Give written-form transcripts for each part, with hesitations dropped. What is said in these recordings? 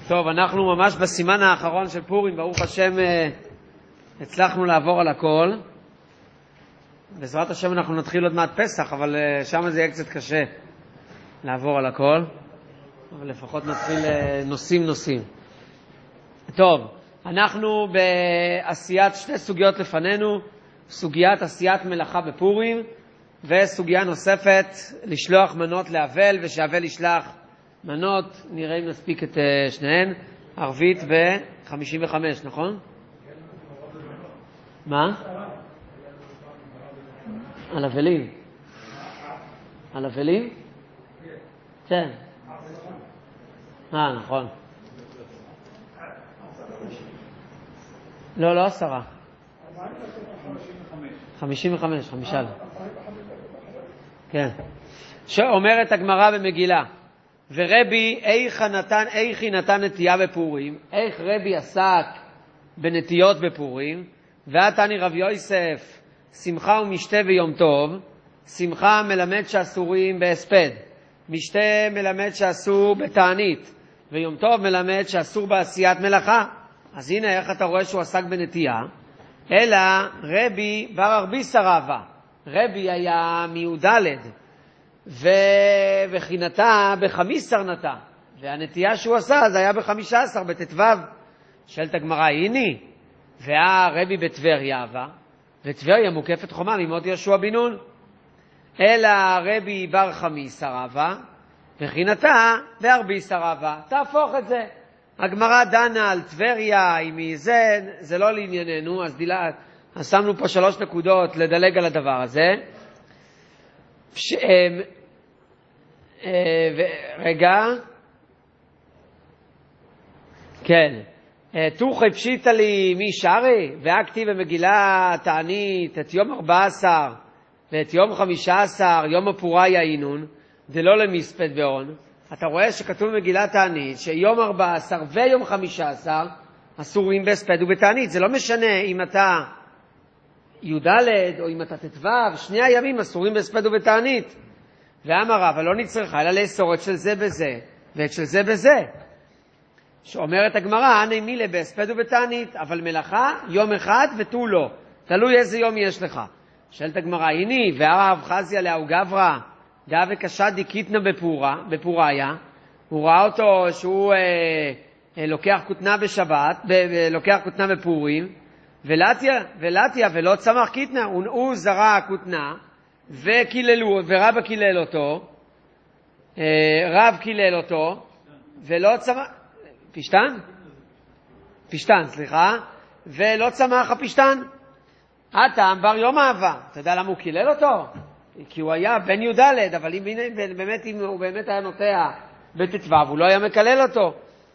טוב, אנחנו ממש בסימן האחרון של פורים, ברוך השם הצלחנו לעבור על הכל. בעזרת השם אנחנו נתחיל עוד מעט פסח, אבל שם זה יהיה קצת קשה לעבור על הכל. אבל לפחות נתחיל נושאים. טוב, אנחנו בעשיית שתי סוגיות לפנינו, סוגיית עשיית מלאכה בפורים, וסוגיה נוספת, לשלוח מנות לאבל, ושאבל ישלח מנות. נראה אם נספיק את שניהן. ערבית ב-55, נכון? מה? על אבלים. על אבלים? כן. נכון. לא 10. 55, 5. כן. שאומרת הגמרא במגילה, ורבי איך נתן נטייה בפורים, איך רבי עסק בנטיות בפורים, ועתני רב יוסף, שמחה ומשתה ויום טוב. שמחה מלמד שאסורים בהספד, משתה מלמד שאסור בתענית, ויום טוב מלמד שאסור בעשיית מלאכה. אז הנה איך אתה רואה שהוא עסק בנטייה. אלא רבי בר ארביסא רבא, רבי היה מיודלד, וחינתה ב15 נתה, והנטייה שהוא עשה אז היה ב15 בתתוו. שואלת הגמרא, הנה והרבי בטבריה אהבה, וטבריה מוקפת חומה ממות יהושע בן נון. אלא רבי בר חמיסא רבא, וחינתה בארביסא רבא. תהפוך את זה. הגמרא דנה על טבריה, אם זה לא לענייננו, אז שמנו פה 3 נקודות לדלג על הדבר הזה. רגע. כן. תוכי פשיטה לי מי שרי, והכתיב במגילה תענית את יום 14 ואת יום 15, יום הפוריה אינון, דלא למספד בעון. אתה רואה שכתוב במגילה תענית שיום 14 ויום 15 אסורים בהספד ובתענית. זה לא משנה אם אתה י"ד או אם אתה תתוו, שני הימים אסורים בהספד ובתענית. ואמר רבא לא נצטרכה אלא לאסור את של זה בזה ואת של זה בזה. שאומרת הגמרא, הנה מילה בהספד ובתענית, אבל מלאכה יום אחד ותו לא, תלוי איזה יום יש לך. שואלת הגמרא, הנה והרב חזיה לאו גברא דא וקשא דיקיתנא בפוריה, הוא ראה אותו שהוא לוקח כותנה בשבת, לוקח כותנה בפורים, ולתיה ולא צמח קיתנא, הוא זרע כותנה וקיללו, ורבא קילל אותו, רב קילל אותו ולא צמח פשטן, ולא צמח הפשטן. הטעם בר יום אהבה. אתה יודע למה הוא קילל אותו? כי הוא היה בן י"ד, אבל אם הוא באמת היה נוטע בתתוו, הוא לא היה מקלל אותו.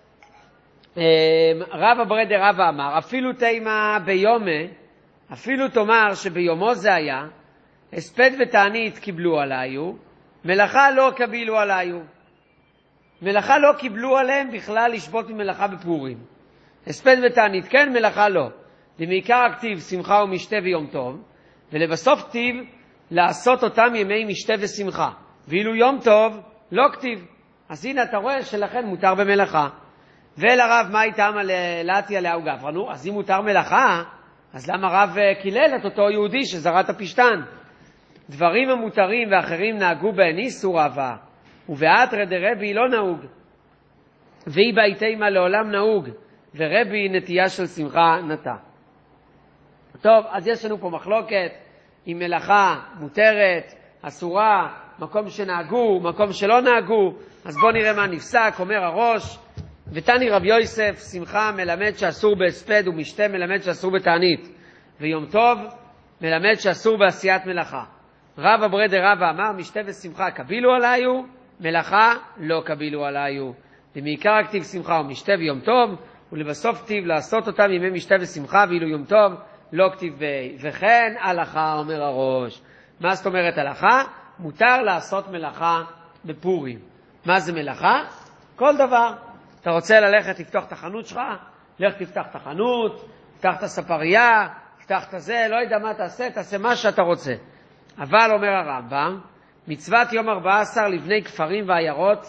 רבא ברי דרבא אמר, אפילו תימה ביומה, אפילו תאמר שביומו זה היה, הספד ותענית קיבלו עליו, מלאכה לא קבילו עליו. מלאכה לא קיבלו עליהם בכלל לשבות ממלאכה בפורים. הספד ותענית כן, מלאכה לא. למעיקר הכתיב שמחה ומשתה ויום טוב, ולבסוף כתיב לעשות אותם ימי משתה ושמחה, ואילו יום טוב לא כתיב. אז הנה אתה רואה שלכן מותר במלאכה. ולרב מה איתם על לתיה לאו גברא? אז אם מותר מלאכה, אז למה רב קילל את אותו יהודי שזרע את הפשטן? דברים המותרים ואחרים נהגו בהן איסור רבה, ובאתרא דרבי לא נהוג, והיא בהתימה לעולם נהוג, ורבי נטייה של שמחה נטה. טוב, אז יש לנו פה מחלוקת אם מלאכה מותרת, אסורה, מקום שנהגו, מקום שלא נהגו. אז בואו נראה מה נפסק. אומר הראש, ותני רב יוסף, שמחה מלמד שאסור בהספד, ומשתה מלמד שאסור בתענית, ויום טוב מלמד שאסור בעשיית מלאכה. רבא ברי דרבא אמר, משתה ושמחה קבילו עליו, מלאכה לא קבילו עליו. למעיקר הכתיב שמחה ומשתה ויום טוב, ולבסוף כתיב לעשות אותם ימי משתה ושמחה, ואילו יום טוב לא כתיב בי. וכן הלכה, אומר הראש. מה זאת אומרת הלכה? מותר לעשות מלאכה בפורים. מה זה מלאכה? כל דבר. אתה רוצה ללכת לפתוח את החנות שלך? לך תפתח את החנות, תפתח את הספרייה, תפתח את זה, לא יודע מה תעשה מה שאתה רוצה. אבל אומר הרמב"ם, מצוות יום 14 לבני כפרים ועיירות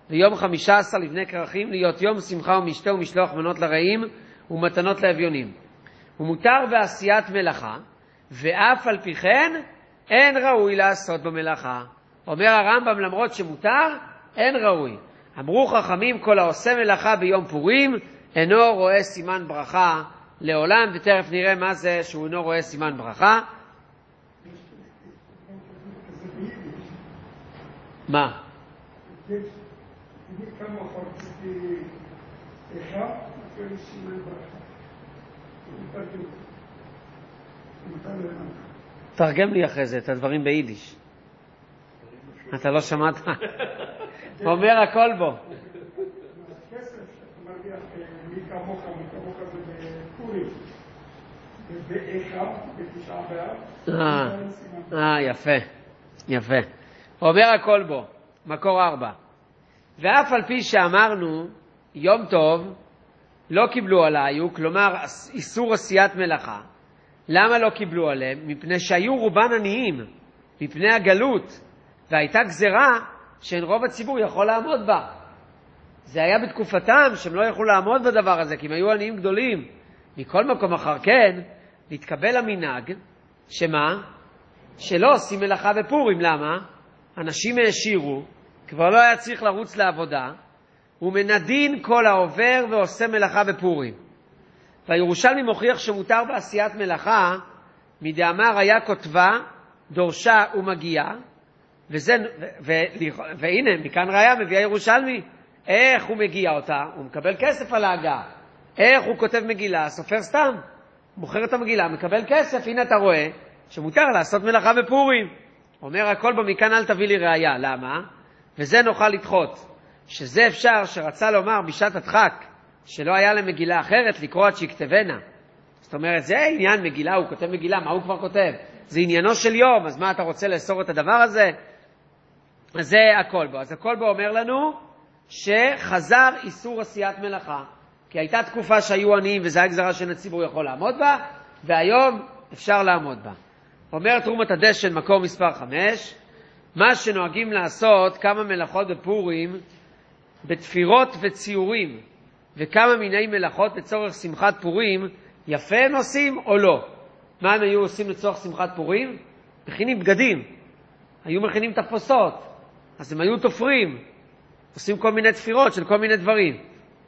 ויום 15 לבני כרכים להיות יום שמחה ומשתה ומשלוח מנות לרעים ומתנות לאביונים. ומותר בעשיית מלאכה, ואף על פי כן אין ראוי לעשות במלאכה. אומר הרמב"ם, למרות שמותר, אין ראוי. אמרו חכמים, כל העושה מלאכה ביום פורים אינו רואה סימן ברכה לעולם, ותכף נראה מה זה שהוא אינו רואה סימן ברכה. מה? תרגם לי אחרי זה את הדברים ביידיש. אתה לא שמעת? הוא אומר הכל בו. יפה, יפה. הוא אומר הכל בו, מקור 4. ואף על פי שאמרנו יום טוב לא קיבלו עליו, כלומר איסור עשיית מלאכה. למה לא קיבלו עליהם? מפני שהיו רובן עניים, מפני הגלות, והייתה גזרה שאין רוב הציבור יכול לעמוד בה. זה היה בתקופתם שהם לא יכלו לעמוד בדבר הזה, כי הם היו עניים גדולים. מכל מקום אחר כן, להתקבל המנהג, שמה? שלא עושים מלאכה בפורים. למה? אנשים העשירו, כבר לא היה צריך לרוץ לעבודה, ומנדין כל העובר ועושה מלאכה בפורים. והירושלמי מוכיח שמותר בעשיית מלאכה, מדאמר היה כותבה, דורשה ומגיעה, והנה, מכאן ראיה מביא הירושלמי, איך הוא מגיע אותה? הוא מקבל כסף על ההגעה. איך הוא כותב מגילה? סופר סתם. מוכר את המגילה, מקבל כסף. הנה אתה רואה שמותר לעשות מלאכה בפורים. אומר הכל במכאן אל תביא לי ראיה. למה? וזה נוכל לדחות. שזה אפשר שרצה לומר בשעת הדחק, שלא היה למגילה אחרת לקרוא עד שיקטבנה. זאת אומרת, זה עניין מגילה, הוא כותב מגילה, מה הוא כבר כותב? זה עניינו של יום, אז מה אתה רוצה לאסור את הדבר הזה? אז זה הכל בו. אז הכל בו אומר לנו שחזר איסור עשיית מלאכה. כי הייתה תקופה שהיו עניים וזה היה גזרה שאין הציבור יכול לעמוד בה, והיום אפשר לעמוד בה. אומר תרומת הדשן, מקור מספר 5, מה שנוהגים לעשות כמה מלאכות בפורים, בתפירות וציורים, וכמה מיני מלאכות לצורך שמחת פורים, יפה הם עושים או לא? מה הם היו עושים לצורך שמחת פורים? מכינים בגדים, היו מכינים תפוסות, אז הם היו תופרים, עושים כל מיני תפירות של כל מיני דברים.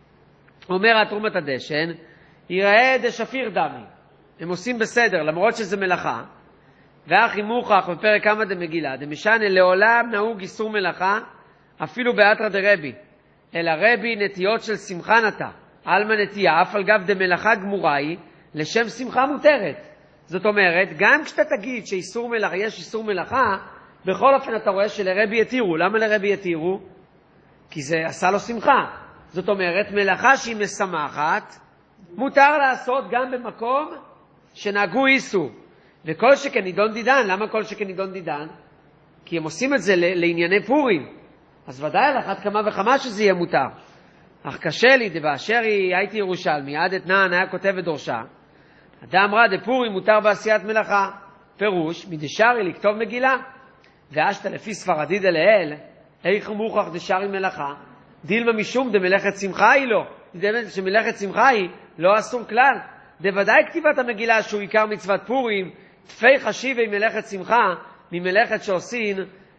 אומר תרומת הדשן, יראה דשפיר דמי, הם עושים בסדר, למרות שזה מלאכה, ואחי מוכח בפרק כמה דמגילה, דמשנה לעולם נהוג איסור מלאכה, אפילו באתרא דרבי, אלא רבי נטיות של שמחה נטה, אלמה נטייה, אף על גב דמלאכה גמוראי, לשם שמחה מותרת. זאת אומרת, גם כשאתה תגיד שאיסור מלאכה, יש איסור מלאכה, בכל אופן אתה רואה שלרבי יתירו. למה לרבי יתירו? כי זה עשה לו שמחה. זאת אומרת, מלאכה שהיא משמחת, מותר לעשות גם במקום שנהגו איסור. וכל שכן נידון דידן. למה כל שכן נידון דידן? כי הם עושים את זה לענייני פורים. אז ודאי על אחת כמה וכמה שזה יהיה מותר. אך קשה לי, דבאשר הייתי ירושלמי, עד אתנן היה כותב ודורשה. אדם אמרה, דפורים מותר בעשיית מלאכה. פירוש, מדשארי לכתוב מגילה. ואשת לפי ספרדי דלאל, איך מוכח דשארי מלאכה? דילמה משום דמלאכת שמחה היא לא. שמלאכת שמחה היא לא אסור כלל. דוודאי כתיבת המגילה שהוא עיקר מצוות פורים, תפי חשיבי מלאכת שמחה, ממלאכת שעושים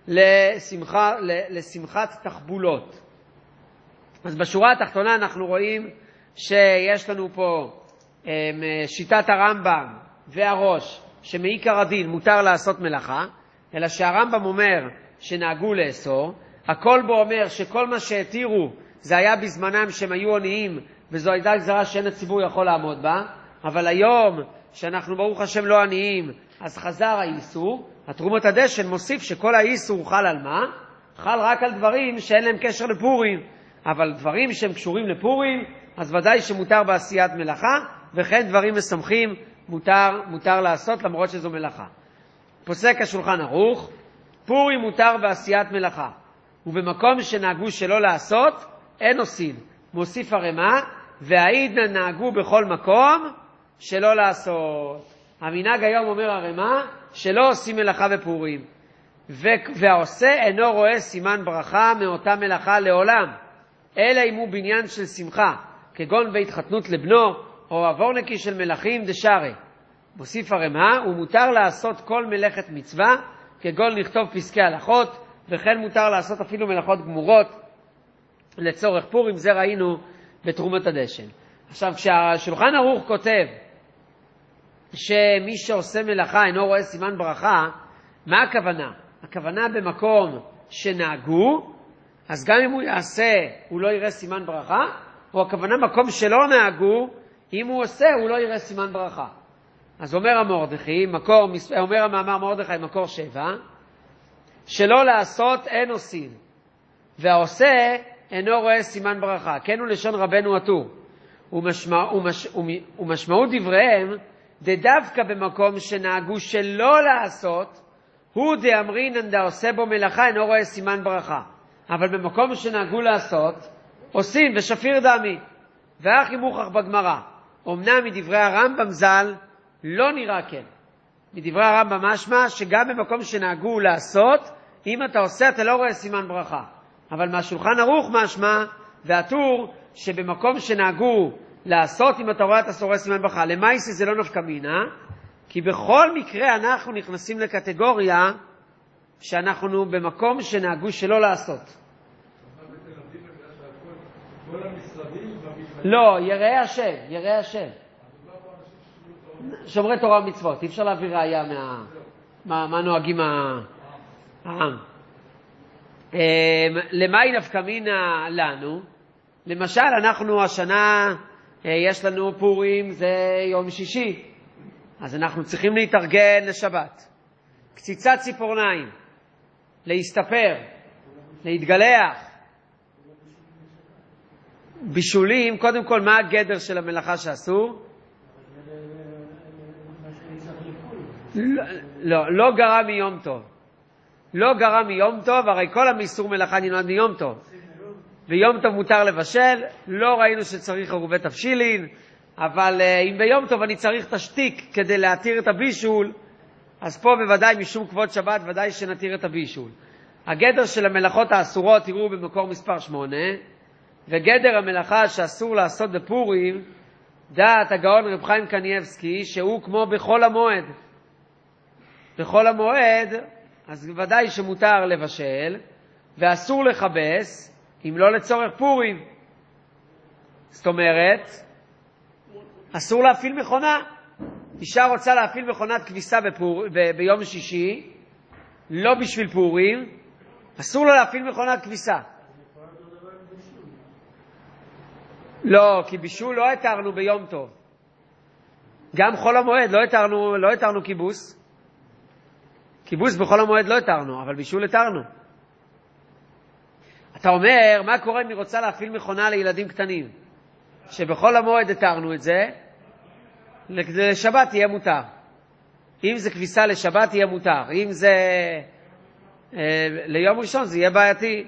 לשמחת תחבולות. אז בשורה התחתונה אנחנו רואים שיש לנו פה שיטת הרמב"ם והראש, שמעיקר הדין מותר לעשות מלאכה, אלא שהרמב"ם אומר שנהגו לאסור, הכל בו אומר שכל מה שהתירו זה היה בזמנם שהם היו עניים, וזו הייתה גזרה שאין הציבור יכול לעמוד בה, אבל היום שאנחנו ברוך השם לא עניים, אז חזר האיסור. התרומת הדשן מוסיף שכל האיסור חל על מה? חל רק על דברים שאין להם קשר לפורים, אבל דברים שהם קשורים לפורים, אז ודאי שמותר בעשיית מלאכה, וכן דברים משמחים מותר לעשות למרות שזו מלאכה. פוסק השולחן ערוך, פורים מותר בעשיית מלאכה, ובמקום שנהגו שלא לעשות, אין עושים. מוסיף הרמ"א, והעידנא נהגו בכל מקום שלא לעשות. המנהג היום אומר הרמ"א, שלא עושים מלאכה בפורים. והעושה אינו רואה סימן ברכה מאותה מלאכה לעולם, אלא אם הוא בניין של שמחה, כגון בית חתנות לבנו, או עוורנקי של מלכים דשארי. מוסיף הרמ"א, ומותר לעשות כל מלאכת מצווה, כגון לכתוב פסקי הלכות, וכן מותר לעשות אפילו מלאכות גמורות לצורך פורים. זה ראינו בתרומת הדשן. עכשיו, כשהשולחן ערוך כותב שמי שעושה מלאכה אינו רואה סימן ברכה, מה הכוונה? הכוונה במקום שנהגו, אז גם אם הוא יעשה הוא לא יראה סימן ברכה, או הכוונה מקום שלא נהגו, אם הוא עושה הוא לא יראה סימן ברכה. אז אומר המאמר מרדכי מקור 7, שלא לעשות אין עושים, והעושה אינו רואה סימן ברכה. כן הוא לשון רבנו הטור. ומשמעות דבריהם, דווקא במקום שנהגו שלא לעשות, הוא דאמרינן דעושה בו מלאכה אינו רואה סימן ברכה. אבל במקום שנהגו לעשות, עושים ושפיר דמי. ואך אם מוכח בגמרא, אמנם מדברי הרמב"ם ז"ל, לא נראה כן. מדברי הרמב"ם משמע שגם במקום שנהגו לעשות, אם אתה עושה אתה לא רואה סימן ברכה. אבל מהשולחן ערוך משמע, והטור שבמקום שנהגו לעשות, אם אתה רואה אתה רואה סימן ברכה. למעשה זה לא נפקא מינה, כי בכל מקרה אנחנו נכנסים לקטגוריה שאנחנו במקום שנהגו שלא לעשות. לא, יראי השם, יראי השם. שומרי תורה ומצוות, אי אפשר להביא ראיה מה נוהגים העם. למאי נפקא מינה לנו? למשל, אנחנו השנה, יש לנו פורים, זה יום שישי, אז אנחנו צריכים להתארגן לשבת. קציצת ציפורניים, להסתפר, להתגלח. בישולים, קודם כל, מה הגדר של המלאכה שאסור? לא גרע מיום טוב. לא גרע מיום טוב, הרי כל המאיסור מלאכה נלמד מיום טוב. ביום טוב מותר לבשל, לא ראינו שצריך עירובי תבשילין, אבל אם ביום טוב אני צריך תשתיק כדי להתיר את הבישול, אז פה בוודאי משום כבוד שבת ודאי שנתיר את הבישול. הגדר של המלאכות האסורות תראו במקור מספר 8, וגדר המלאכה שאסור לעשות בפורים, דעת הגאון רב חיים קניאבסקי, שהוא כמו בחול המועד. בחול המועד, אז ודאי שמותר לבשל, ואסור לחבס, אם לא לצורך פורים. זאת אומרת, אסור להפעיל מכונה. אישה רוצה להפעיל מכונת כביסה ביום שישי, לא בשביל פורים, אסור לה להפעיל מכונת כביסה. לא, כי בישול לא התרנו ביום טוב. גם חול המועד לא התרנו כיבוס. כיבוס בחול המועד לא התרנו, אבל בישול התרנו. אתה אומר, מה קורה אם היא רוצה להפעיל מכונה לילדים קטנים? שבחול המועד התרנו את זה, לשבת יהיה מותר. אם זה כביסה לשבת יהיה מותר. אם זה ליום ראשון זה יהיה בעייתי.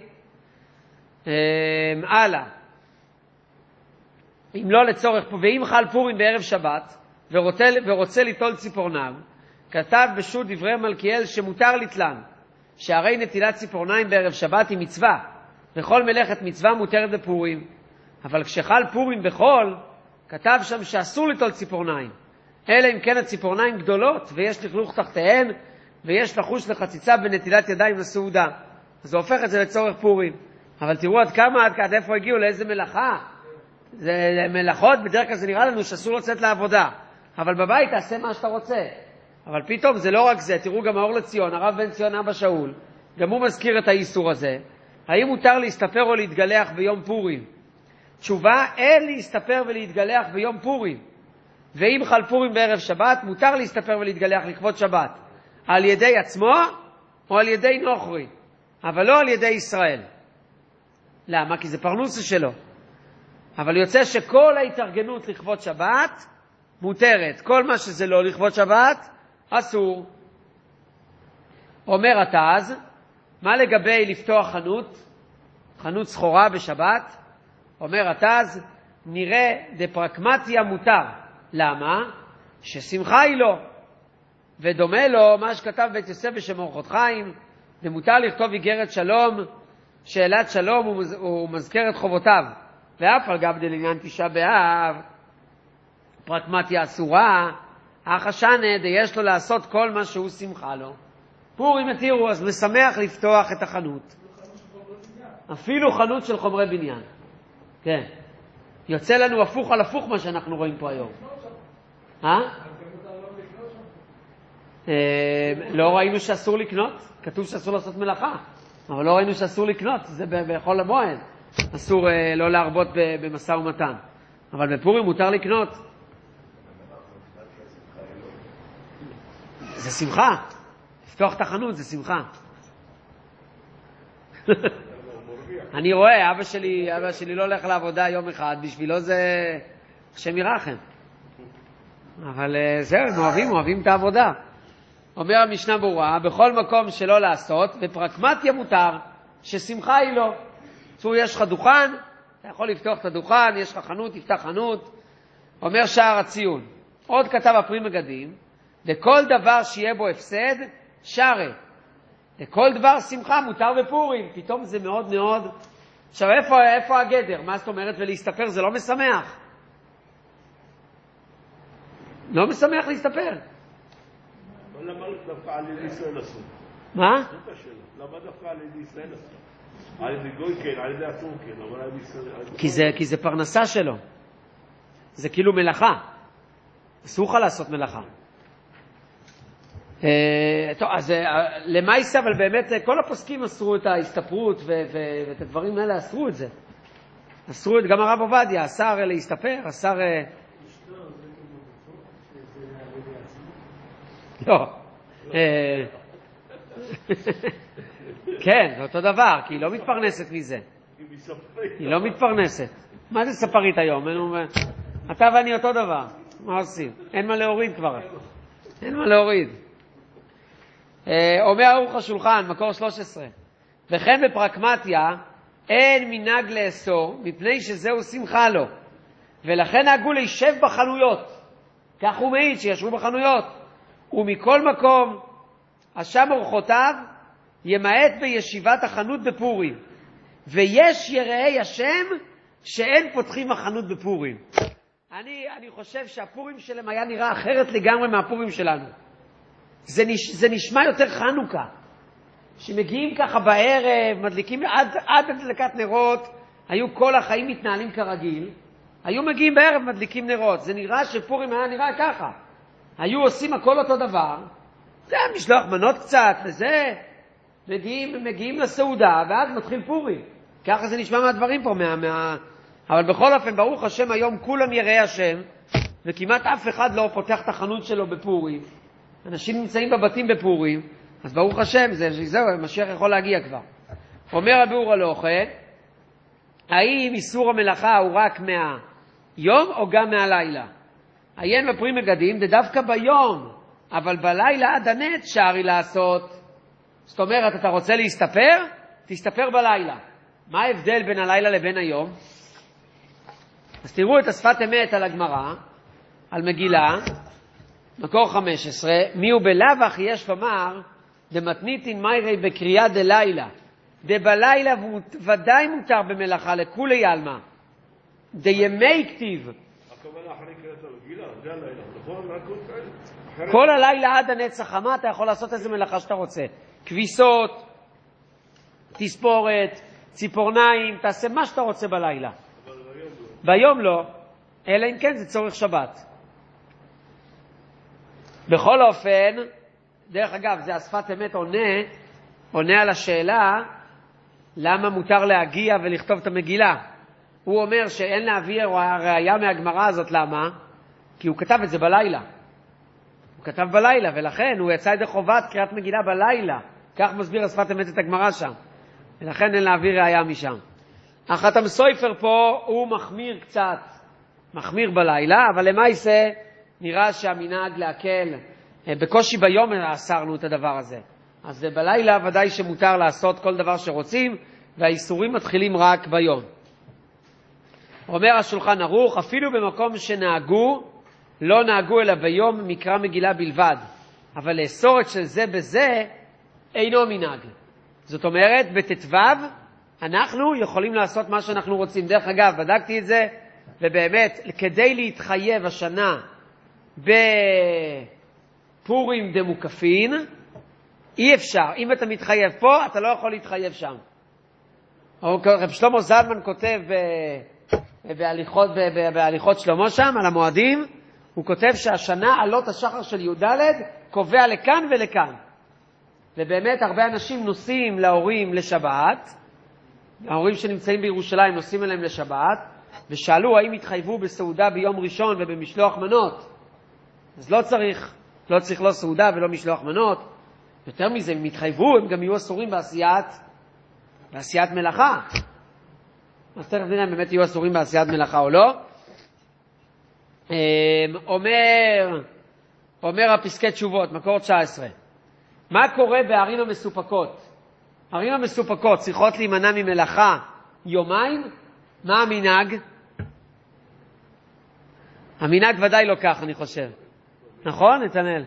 הלאה. אם לא לצורך, ואם חל פורים בערב שבת, ורוצה ליטול ציפורניו, כתב בשו"ת דברי מלכיאל שמותר ליטלן, שהרי נטילת ציפורניים בערב שבת היא מצווה, וכל מלאכת מצווה מותרת בפורים. אבל כשחל פורים בחול, כתב שם שאסור ליטול ציפורניים, אלא אם כן הציפורניים גדולות, ויש לכלוך תחתיהן, ויש לחוש לחציצה בנטילת ידיים לסעודה. אז זה הופך את זה לצורך פורים. אבל תראו עד איפה הגיעו, לאיזה מלאכה. זה מלאכות, בדרך כלל זה נראה לנו שאסור לצאת לעבודה. אבל בבית תעשה מה שאתה רוצה. אבל פתאום זה לא רק זה, תראו גם האור לציון, הרב בן ציון אבא שאול, גם הוא מזכיר את האיסור הזה. האם מותר להסתפר או להתגלח ביום פורים? תשובה, אין להסתפר ולהתגלח ביום פורים. ואם חל פורים בערב שבת, מותר להסתפר ולהתגלח לכבוד שבת. על ידי עצמו או על ידי נוכרי, אבל לא על ידי ישראל. למה? כי זה פרנסה שלו. אבל יוצא שכל ההתארגנות לכבוד שבת מותרת. כל מה שזה לא לכבוד שבת, אסור. אומר התז, מה לגבי לפתוח חנות סחורה בשבת? אומר התז, נראה דפרקמטיה מותר. למה? ששמחה היא לו. ודומה לו מה שכתב בית יוסף בשם אורחות חיים, ומותר לכתוב איגרת שלום, שאלת שלום הוא מזכר את חובותיו, ואף על גב דלעניין תשעה באב, פרקמטיה אסורה, החשנה יש לו לעשות כל מה שהוא שמחה לו. פורים התירו, אז משמח לפתוח את החנות. אפילו חנות של חומרי בניין. כן. יוצא לנו הפוך על הפוך מה שאנחנו רואים פה היום. לא ראינו שאסור לקנות, כתוב שאסור לעשות מלאכה, אבל לא ראינו שאסור לקנות, זה בכל המועד. אסור לא להרבות במשא ומתן. אבל בפורים מותר לקנות. זה שמחה. לפתוח את החנות זה שמחה. אני רואה, אבא שלי לא הולך לעבודה יום אחד, בשבילו זה השם ירחם. אבל זהו, הם אוהבים את העבודה. אומר המשנה ברורה, בכל מקום שלא לעשות, בפרקמטיה מותר, ששמחה היא לא. צור, יש לך דוכן, אתה יכול לפתוח את הדוכן, יש לך חנות, תפתח חנות. אומר שער הציון, עוד כתב הפרי מגדים, לכל דבר שיהיה בו הפסד, שרה. לכל דבר שמחה מותר בפורים. פתאום זה מאוד מאוד... עכשיו, איפה הגדר? מה זאת אומרת? ולהסתפר זה לא משמח. לא משמח להסתפר. למה דווקא על ידי ישראל אסור? מה? זאת השאלה. למה דווקא על ידי ישראל אסור? על ידי גוי כן, על ידי אסור כן, אבל על ידי ישראל... כי זה פרנסה שלו. זה כאילו מלאכה. אסור לך לעשות מלאכה. טוב, אז למעשה, אבל באמת כל הפוסקים אסרו את ההסתפרות ואת הדברים האלה אסרו את זה. אסרו את, גם הרב עובדיה, אסר להסתפר, אסר... לא. כן, זה אותו דבר, כי היא לא מתפרנסת מזה. היא לא מתפרנסת. מה זה ספרית היום? אתה ואני אותו דבר. מה עושים? אין מה להוריד כבר. אין מה להוריד. אומר ערוך השולחן, מקור 13, וכן בפרקמטיה אין מנהג לאסור, מפני שזהו שמחה לו, ולכן נהגו להישב בחנויות, כך הוא מעיד שישבו בחנויות, ומכל מקום השם אורחותיו ימעט בישיבת החנות בפורים, ויש יראי השם שאין פותחים החנות בפורים. אני חושב שהפורים שלהם היה נראה אחרת לגמרי מהפורים שלנו. זה נשמע יותר חנוכה, שמגיעים ככה בערב, מדליקים עד הדלקת נרות, היו כל החיים מתנהלים כרגיל, היו מגיעים בערב, מדליקים נרות. זה נראה שפורים היה נראה ככה, היו עושים הכל אותו דבר, זה משלוח מנות קצת וזה, מגיעים לסעודה ואז מתחיל פורים. ככה זה נשמע מהדברים פה, אבל בכל אופן ברוך השם היום כולם יראי השם, וכמעט אף אחד לא פותח את החנות שלו בפורים. אנשים נמצאים בבתים בפורים, אז ברוך השם, זהו, המשיח יכול להגיע כבר. אומר הביאור הלוכה, האם איסור המלאכה הוא רק מהיום או גם מהלילה? עיין בפרי מגדים, זה דווקא ביום, אבל בלילה עד הנץ שערי לעשות. זאת אומרת, אתה רוצה להסתפר? תסתפר בלילה. מה ההבדל בין הלילה לבין היום? אז תראו את השפת אמת על הגמרא, על מגילה, מקור 15, מי הוא בלבח יש לומר, דמתניתין מיירי בקריאה דלילה, דבלילה ודאי מותר במלאכה לכולי ילמה, דימי כתיב. הכוונה אחרי קריאת המגילה, זה הלילה, נכון? כל הלילה עד הנצח חמה אתה יכול לעשות איזה מלאכה שאתה רוצה. כביסות, תספורת, ציפורניים, תעשה מה שאתה רוצה בלילה. ביום לא, אלא אם כן זה צורך שבת. בכל אופן, דרך אגב, זה השפת אמת עונה על השאלה למה מותר להגיע ולכתוב את המגילה. הוא אומר שאין להביא ראיה מהגמרא הזאת, למה? כי הוא כתב את זה בלילה. הוא כתב בלילה, ולכן הוא יצא ידי חובת קריאת מגילה בלילה. כך מסביר השפת אמת את הגמרא שם. ולכן אין להביא ראיה משם. החתם סופר פה הוא מחמיר קצת, מחמיר בלילה, אבל למעשה נראה שהמנהג להקל, בקושי ביום אסרנו את הדבר הזה. אז בלילה ודאי שמותר לעשות כל דבר שרוצים, והאיסורים מתחילים רק ביום. אומר השולחן ערוך, אפילו במקום שנהגו, לא נהגו אלא ביום מקרא מגילה בלבד, אבל לאסור את של זה בזה אינו מנהג. זאת אומרת, בט"ו אנחנו יכולים לעשות מה שאנחנו רוצים. דרך אגב, בדקתי את זה, ובאמת, כדי להתחייב השנה בפורים דמוקפין, אי אפשר. אם אתה מתחייב פה, אתה לא יכול להתחייב שם. רב שלמה זלמן כותב בהליכות שלמה שם, על המועדים, הוא כותב שהשנה עלות השחר של י"ד קובע לכאן ולכאן. ובאמת הרבה אנשים נוסעים להורים לשבת, ההורים שנמצאים בירושלים נוסעים אליהם לשבת, ושאלו האם התחייבו בסעודה ביום ראשון ובמשלוח מנות. אז לא צריך לא סעודה ולא משלוח מנות. יותר מזה, אם התחייבו, הם גם יהיו אסורים בעשיית מלאכה. אז תכף נראה אם באמת יהיו אסורים בעשיית מלאכה או לא. אומר הפסקי תשובות, מקור 19. מה קורה בערים המסופקות? ערים המסופקות צריכות להימנע ממלאכה יומיים? מה המנהג? המנהג ודאי לא כך, אני חושב. נכון, נתנאל?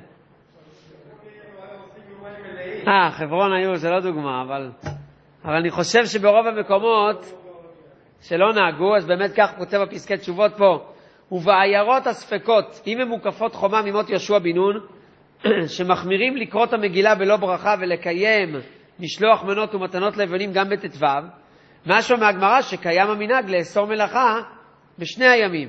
חברון היו, זה לא דוגמה, אבל אני חושב שברוב המקומות שלא נהגו, אז באמת כך כותב הפסקי תשובות פה, ובעיירות הספקות, אם הם מוקפות חומה ממות יהושע בן נון, שמחמירים לקרוא את המגילה בלא ברכה ולקיים משלוח מנות ומתנות לבנים גם בט"ו, משהו מהגמרא שקיים המנהג לאסור מלאכה בשני הימים.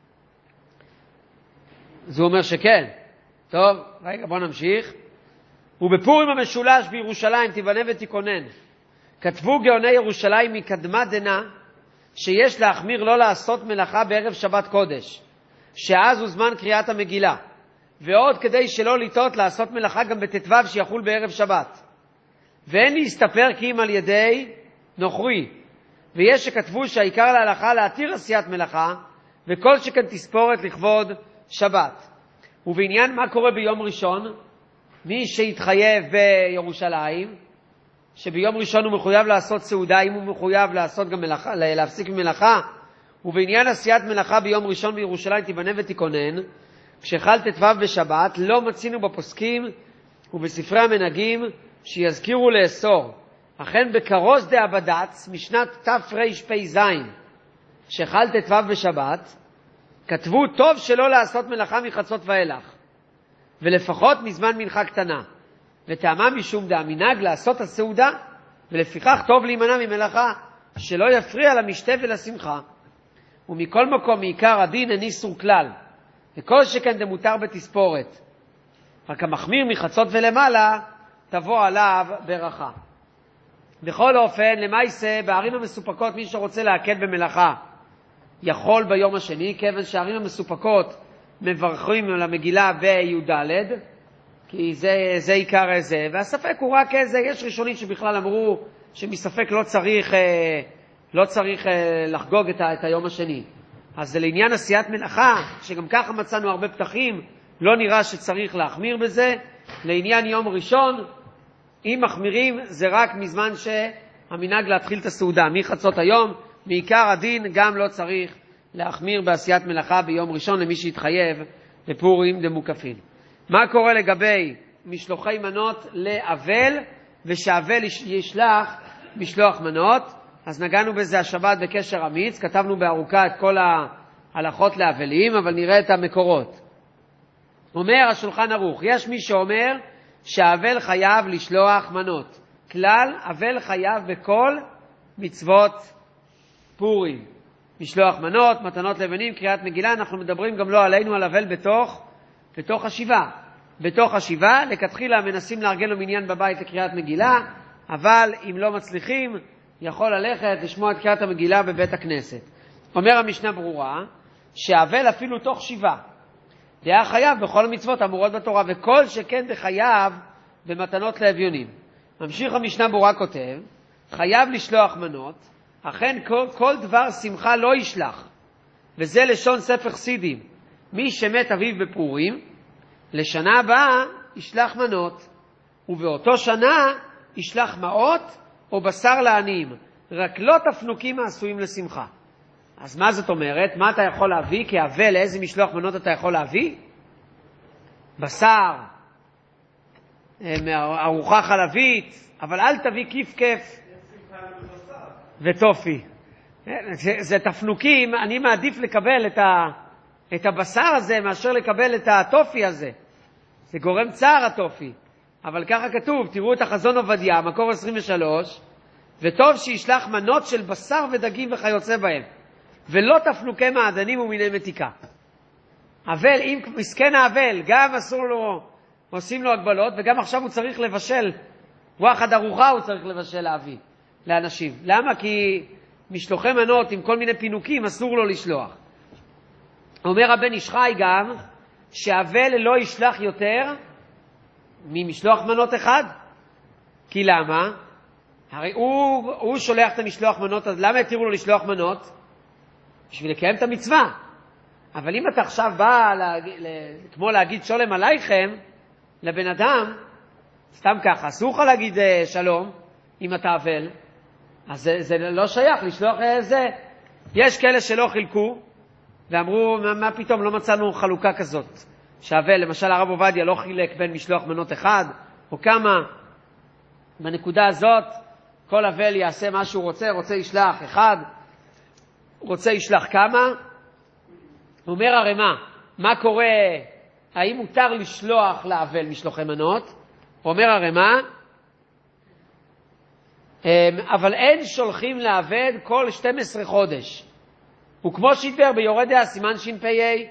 זה אומר שכן. טוב, רגע, בוא נמשיך. ובפורים המשולש בירושלים תיבנה ותיכונן. כתבו גאוני ירושלים מקדמה דנה שיש להחמיר לא לעשות מלאכה בערב שבת קודש, שאז הוא זמן קריאת המגילה, ועוד כדי שלא לטעות לעשות מלאכה גם בט"ו שיחול בערב שבת. ואין להסתפר כי אם על ידי נוכרי, ויש שכתבו שהעיקר להלכה להתיר עשיית מלאכה, וכל שכן תספורת לכבוד שבת. ובעניין מה קורה ביום ראשון, מי שהתחייב בירושלים, שביום ראשון הוא מחויב לעשות סעודה, אם הוא מחויב לעשות גם מלאכה, להפסיק ממלאכה, ובעניין עשיית מלאכה ביום ראשון בירושלים תיבנה ותיכונן, כשחל ט"ו בשבת, לא מצינו בפוסקים ובספרי המנהגים שיזכירו לאסור. אכן בקרוס דאבדץ משנת תרפ"ז, שחל ט"ו בשבת, כתבו טוב שלא לעשות מלאכה מחצות ואילך, ולפחות מזמן מנחה קטנה, וטעמה משום דאמינג לעשות הסעודה, ולפיכך טוב להימנע ממלאכה, שלא יפריע למשתה ולשמחה. ומכל מקום מעיקר הדין אין איסור כלל, וכל שכן דמותר בתספורת, רק המחמיר מחצות ולמעלה תבוא עליו ברכה. בכל אופן, למעשה בערים המסופקות מי שרוצה להקל במלאכה יכול ביום השני, כיוון שהערים המסופקות מברכים על המגילה בי"ד, כי זה עיקר זה, והספק הוא רק איזה, יש ראשונים שבכלל אמרו שמספק לא צריך לחגוג את היום השני. אז זה לעניין עשיית מלאכה, שגם ככה מצאנו הרבה פתחים, לא נראה שצריך להחמיר בזה. לעניין יום ראשון, אם מחמירים זה רק מזמן שהמנהג להתחיל את הסעודה, מחצות היום, מעיקר הדין גם לא צריך להחמיר בעשיית מלאכה ביום ראשון למי שהתחייב לפורים דמוקפין. מה קורה לגבי משלוחי מנות לאבל, ושאבל ישלח משלוח מנות? אז נגענו בזה השבת בקשר אמיץ, כתבנו בארוכה את כל ההלכות לאבלים, אבל נראה את המקורות. אומר השולחן ערוך, יש מי שאומר שהאבל חייב לשלוח מנות. כלל, אבל חייב בכל מצוות פורים. משלוח מנות, מתנות לבנים, קריאת מגילה, אנחנו מדברים גם לא עלינו, על אבל בתוך השבעה. בתוך השבעה, לכתחילה מנסים לארגן לו מניין בבית לקריאת מגילה, אבל אם לא מצליחים, יכול ללכת לשמוע את קריאת המגילה בבית הכנסת. אומר המשנה ברורה, שהאבל אפילו תוך שבעה, דעה חייב בכל המצוות אמורות בתורה, וכל שכן דחייב במתנות לאביונים. ממשיך המשנה ברורה כותב, חייב לשלוח מנות, אכן כל דבר שמחה לא ישלח, וזה לשון ספר חסידים, מי שמת אביו בפורים, לשנה הבאה ישלח מנות, ובאותו שנה ישלח מעות או בשר לעניים, רק לא תפנוקים העשויים לשמחה. אז מה זאת אומרת? מה אתה יכול להביא? כאבל, איזה משלוח מנות אתה יכול להביא? בשר, ארוחה חלבית, אבל אל תביא כיף וטופי. זה תפנוקים, אני מעדיף לקבל את הבשר הזה מאשר לקבל את הטופי הזה. זה גורם צער הטופי. אבל ככה כתוב, תראו את החזון עובדיה, מקור 23, וטוב שישלח מנות של בשר ודגים וכיוצא בהם, ולא תפנוקי מעדנים ומיני מתיקה. אבל, אם מסכן האבל, גם אסור לו, עושים לו הגבלות, וגם עכשיו הוא צריך לבשל, וואחד ארוחה הוא צריך לבשל להביא לאנשים. למה? כי משלוחי מנות עם כל מיני פינוקים אסור לו לשלוח. אומר הבן איש חי גם, שהאבל לא ישלח יותר ממשלוח מנות אחד. כי למה? הרי הוא שולח את המשלוח מנות, אז למה יתירו לו לשלוח מנות? בשביל לקיים את המצווה. אבל אם אתה עכשיו בא כמו להגיד שולם עלייכם לבן אדם, סתם ככה, אסור לך להגיד שלום אם אתה אבל, אז זה לא שייך לשלוח זה. יש כאלה שלא חילקו ואמרו, מה פתאום לא מצאנו חלוקה כזאת שהאבל, למשל הרב עובדיה לא חילק בין משלוח מנות אחד או כמה. בנקודה הזאת כל אבל יעשה מה שהוא רוצה ישלח אחד, רוצה ישלח כמה. אומר הרמ"א, מה קורה, האם מותר לשלוח לאבל משלוחי מנות? אומר הרמ"א, אבל אין שולחים לאבד כל 12 חודש. וכמו שהתבר ביורדיה סימן ש"פ"א,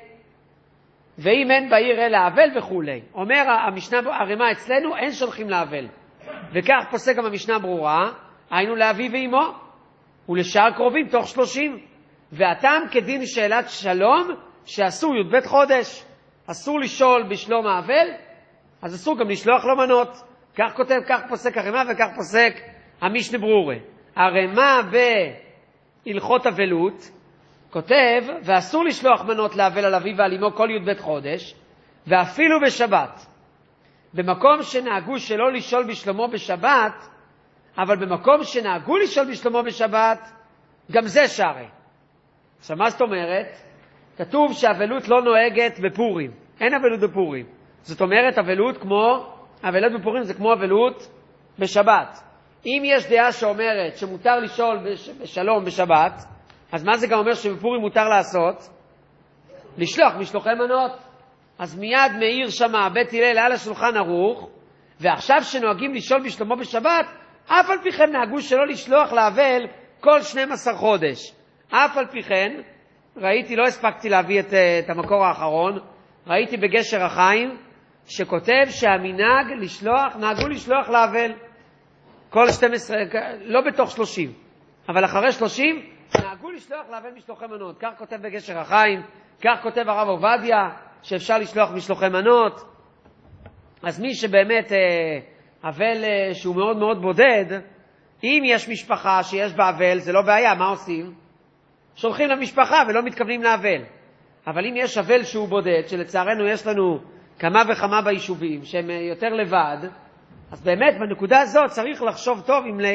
ואם אין בעיר אלא אבל וכו'. אומר המשנה הרמ"א, אצלנו אין שולחים לאבל. וכך פוסק גם המשנה ברורה, היינו לאבי ואמו, ולשאר קרובים תוך 30. והטעם כדין שאלת שלום, שאסור י"ב חודש. אסור לשאול בשלום האבל, אז אסור גם לשלוח לו מנות. כך כותב, כך פוסק הרמ"א וכך פוסק המשנה ברורה. הרמ"א בהלכות אבלות כותב, ואסור לשלוח מנות לאבל על אביו ועל אמו כל י"ב חודש, ואפילו בשבת. במקום שנהגו שלא לשאול בשלומו בשבת, אבל במקום שנהגו לשאול בשלומו בשבת, גם זה שרי. עכשיו, מה זאת אומרת? כתוב שהאבלות לא נוהגת בפורים. אין אבלות בפורים. זאת אומרת, אבלות בפורים זה כמו אבלות בשבת. אם יש דעה שאומרת שמותר לשאול בשלום בשבת, אז מה זה גם אומר שבפורים מותר לעשות? לשלוח משלוחי מנות. אז מיד מאיר שמה בית הלל על השולחן ערוך, ועכשיו שנוהגים לשאול בשלומו בשבת, אף על פי כן נהגו שלא לשלוח לאבל כל 12 חודש. אף על פי כן, ראיתי, לא הספקתי להביא את המקור האחרון, ראיתי בגשר החיים, שכותב שהמנהג נהגו לשלוח לאבל כל 12, לא בתוך 30, אבל אחרי 30, נהגו לשלוח לאבל משלוחי מנות. כך כותב בגשר החיים, כך כותב הרב עובדיה, שאפשר לשלוח משלוחי מנות. אז מי שבאמת אבל שהוא מאוד מאוד בודד, אם יש משפחה שיש בה אבל, זה לא בעיה, מה עושים? שולחים למשפחה ולא מתכוונים לאבל. אבל אם יש אבל שהוא בודד, שלצערנו יש לנו כמה וכמה ביישובים שהם יותר לבד, אז באמת בנקודה הזאת צריך לחשוב טוב אם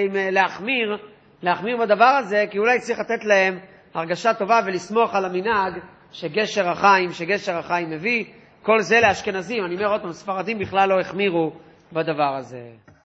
להחמיר בדבר הזה, כי אולי צריך לתת להם הרגשה טובה ולסמוך על המנהג שגשר החיים מביא. כל זה לאשכנזים, אני אומר עוד פעם, ספרדים בכלל לא החמירו בדבר הזה.